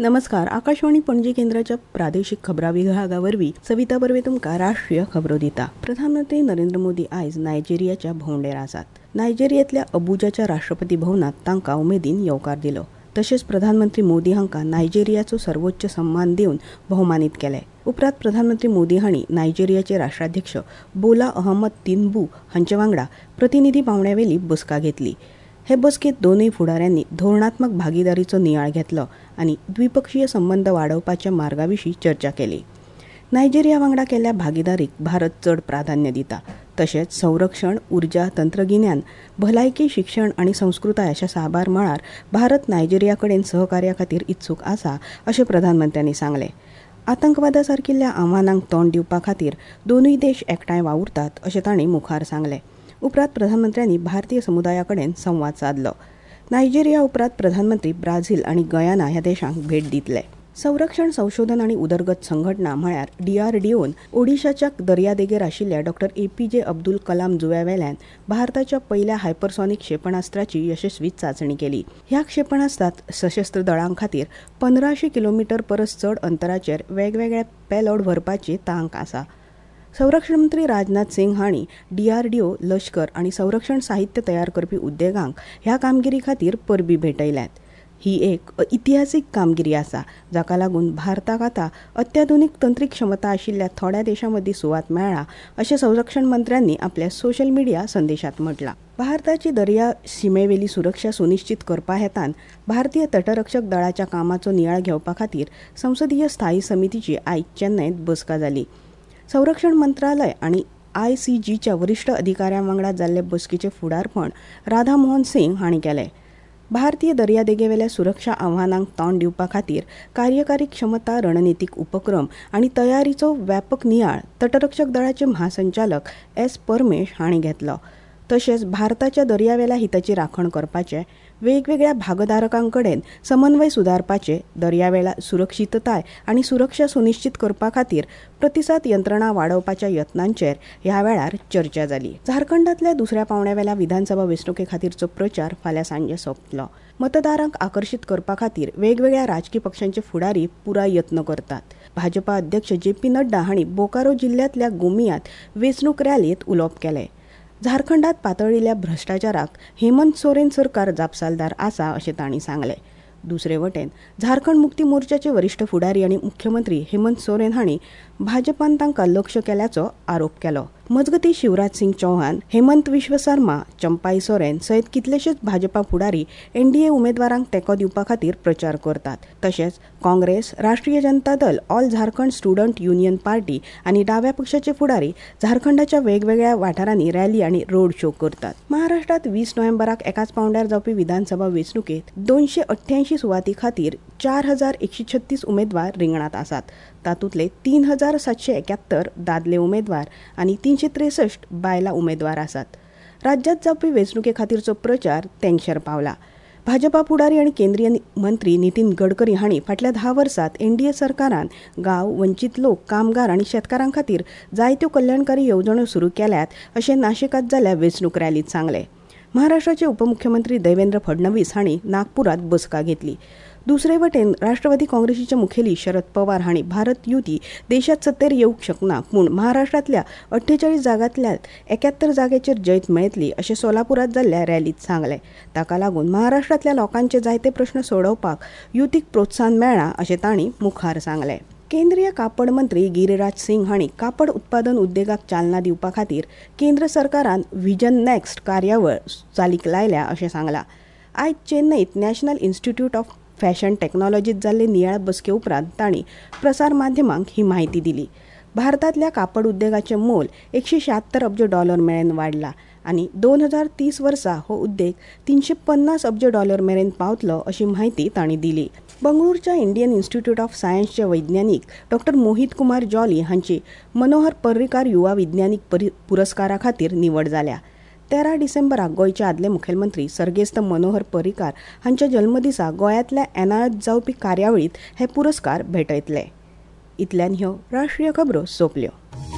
नमस्कार. आकाशवाणी पणजी केंद्राच्या प्रादेशिक खबरां विभागावरवीं सविता बर्वे तुमकां राष्ट्रीय खबरो दिता. प्रधानमंत्री नरेंद्र मोदी आयज नायजेरियाच्या भोंवडेर आसात. नायजेरियातल्या अबुजाच्या राष्ट्रपती भवनात तांकां उमेदीन येवकार दिलो. तशेंच प्रधानमंत्री मोदी हांकां नायजेरियाचो सर्वोच्च सन्मान दिवन भोवमानीत केले. उपरांत प्रधानमंत्री मोदी हांणी नायजेरियाचे राष्ट्राध्यक्ष बोला अहमद तिनुबू हांचे वांगडा प्रतिनिधी पावण्यावेली बसका घेतली. हे बसकेत दोनूय फुडाऱ्यांनी धोरणात्मक भागीदारीचो नियाळ घेतलो आनी द्विपक्षीय संबंद वाडोवपाच्या मार्गाविशीं चर्चा केली. नायजेरिया वांगडा केल्ल्या भागीदारीक भारत चड प्राधान्य दिता. तशेंच संरक्षण, उर्जा, तंत्रगिन्यान, भलायकी, शिक्षण आनी संस्कृताय अशा साबार मळार भारत नायजेरिया कडेन सहकार्या खातीर इत्सूक आसा अशें प्रधानमंत्र्यांनी सांगलें. आतंकवादा सारकिल्ल्या आव्हानांक तोंड दिवपा खातीर दोनूय देश एकठांय वावुरतात अशें तांणी मुखार सांगलें. उपरांत प्रधानमंत्र्यांनी भारतीय समुदाया कडेन संवाद साधलो. नायजेरिया उपरांत प्रधानमंत्री ब्राझील आनी गयाना ह्या देशांक भेट दितले. संरक्षण संशोधन आनी उदरगत संघटना म्हळ्यार DRDOन ओडिशाच्या दर्यादेगेर आशिल्ल्या डॉ. APJ अब्दुल कलाम जुंव्यावेल्यान भारताच्या पयल्या हायपरसॉनिक क्षेपणास्त्राची यशस्वी चांचणी केली. ह्या क्षेपणास्त्रात सशस्त्र दळां खातीर 1500 किलोमीटर परस चड अंतराचेर वेगवेगळे पेलोड व्हरपाची तांक आसा. संरक्षण मंत्री राजनाथ सिंग हांणी DRDO, लश्कर आनी संरक्षण साहित्य तयार करपी उद्देगांक ह्या कामगिरी खातीर परबीं भेटयल्यात. ही एक इतिहासीक कामगिरी आसा, जाका लागून भारताक आतां अत्याधुनीक तंत्रीक क्षमता आशिल्ल्या थोड्या देशां मदीं सुवात मेळ्ळा अशें संरक्षण मंत्र्यांनी आपल्या सोशल मिडिया संदेशांत म्हटलां. भारताची दर्या शिमेवेली सुरक्षा सुनिश्चित करपा हेतान भारतीय तटरक्षक दळाच्या कामाचो नियाळ घेवपा खातीर संसदीय स्थायी समितीची आयज चेन्नयत बसका जाली. संरक्षण मंत्रालय आनी ICGच्या वरिश्ठ अधिकाऱ्यां वांगडा जाल्ले बसकेचें फुडारपण राधा मोहन सिंग हांणी केलें. भारतीय दर्यादेगेवेल्या सुरक्षा आव्हानांक तोंड दिवपा खातीर कार्यकारी क्षमता, रणनीतीक उपक्रम आनी तयारीचो व्यापक नियाळ तटरक्षक दळाचे म्हासंचालक S. परमेश हांणी घेतलो. तशेंच भारताच्या दर्यावेल्या हिताची राखण करपाचे, वेगवेगळ्या भागधारकां कडेन समन्वय सुदारपाचे, दर्यावेळा सुरक्षीतताय आनी सुरक्षा सुनिश्चित करपा खातीर प्रतिसाद यंत्रणा वाडोवपाच्या यत्नांचेर ह्या वेळार चर्चा जाली. झारखंडांतल्या दुसऱ्या पावण्यावेल्या विधानसभा वेंचणुके खातीरचो प्रचार फाल्यां सांजे सोंपतलो. मतदारांक आकर्शीत करपा खातीर वेगवेगळ्या राजकी पक्षांचे फुडारी पुराय यत्न करतात. भाजपा अध्यक्ष JP नड्डा हांणी बोकारो जिल्ल्यांतल्या गोमियांत वेंचणूक रॅलींत उलोवप केलें. झारखंडात पातळिल्ल्या भ्रष्टाचाराक हेमंत सोरेन सरकार जापसालदार आसा अशें तांणी सांगलें. दुसरे वटेन झारखंड मुक्ती मोर्चाचे वरिश्ठ फुडारी आनी मुख्यमंत्री हेमंत सोरेन हांणी भाजपान तांकां लक्ष्य केल्याचो आरोप केलो. मजगतीं शिवराज सिंग चौहान, हेमंत विश्व शर्मा, चंपाई सोरेन सयत कितलेशेच भाजपा फुडारी NDA उमेदवारांक तेंको दिवपा खातीर प्रचार करतात. तशेंच Congress, Rashtriya Janata Dal, all Jharkhand student union party आनी दाव्या पक्षाचे फुडारी झारखंडाच्या वेगवेगळ्या वाठारांनी रॅली आनी रोड शो करतात. महाराष्ट्रात 20 नोव्हेंबराक एकाच पावंड्यार जावपी विधानसभा वेंचणुकेत 288 सुवाती खातीर 4136 उमेदवार रिंगणात आसात. तातूंतले 3771 दादले उमेदवार आनी 363 बायला उमेदवार आसात. राज्यात जावपी वेंचणुके खातीरचो प्रचार तेंगशेर पावला. भाजपा फुडारी आनी केंद्रीय मंत्री नितीन गडकरी हांणी फाटल्या 10 वर्सांत NDA सरकारान गांव, वंचीत लोक, कामगार आनी शेतकारां खातीर जायत्यो कल्याणकारी येवजण्यो सुरू केल्यात अशें नाशिकांत जाल्ल्या वेंचणूक रॅलींत सांगलें. महाराष्ट्राचे उपमुख्यमंत्री देवेंद्र फडणवीस हांणी नागपुरात बसका घेतली. दुसरे वटेन राष्ट्रवादी काँग्रेसीचे मुखेली शरद पवार हांणी भारत युती देशात सत्तेर येवंक शकना, पूण महाराष्ट्रांतल्या 48 जागांतल्या 71 जागेचेर जैत मेळटली अशें सोलापुरात जाल्ल्या रॅलींत सांगलें. ताका लागून महाराष्ट्रांतल्या लोकांचे जायते प्रश्न सोडोवपाक युतीक प्रोत्साहन मेळ्ळां अशें तांणी मुखार सांगलें. केंद्रीय कापड मंत्री गिरिराज सिंग हांणी कापड उत्पादन उद्देगाक चालना दिवपा खातीर केंद्र सरकारान व्हिजन नेक्स्ट कार्यावळ चालीक लायल्या अशें सांगलां. आयज चेन्नईत नॅशनल इन्स्टिट्यूट ऑफ फॅशन टॅक्नॉलॉजीत जाल्ले नियाळ बसके उपरांत तांणी प्रसार माध्यमांक ही म्हायती दिली. भारतांतल्या कापड उद्देगाचें मोल $176 अब्ज मेरेन वाडलां आनी 2030 वर्सा हो उद्देग $350 अब्ज मेरेन पावतलो अशी माहिती तांणी दिली. बंगळुरूच्या इंडियन इन्स्टिट्यूट ऑफ सायन्सचे वैज्ञानीक डॉ. मोहित कुमार जॉली हांची मनोहर पर्रीकार युवा विज्ञानीक पुरस्कारा खातीर निवड जाल्या. 13 डिसेंबराक गोंयचे आदले मुखेलमंत्री सर्गेस्त मनोहर पर्रीकार हांच्या जल्मदिसा गोंयांतल्या एनायत जावपी कार्यावळींत हे पुरस्कार भेटयतले. इतल्यान ह्यो राष्ट्रीय खबरो सोंपल्यो.